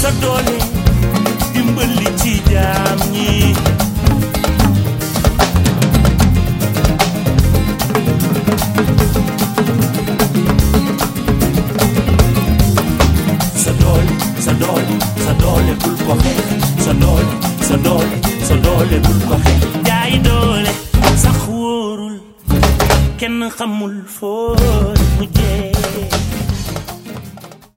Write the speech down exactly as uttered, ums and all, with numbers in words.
sa doole dimbali ci jaam ñi sa doole sa doole sa doole bul ko xeex sa doole sa doole sa doole bul ko xeex jaay doole sax wóorul kenn xamul foo mu jeex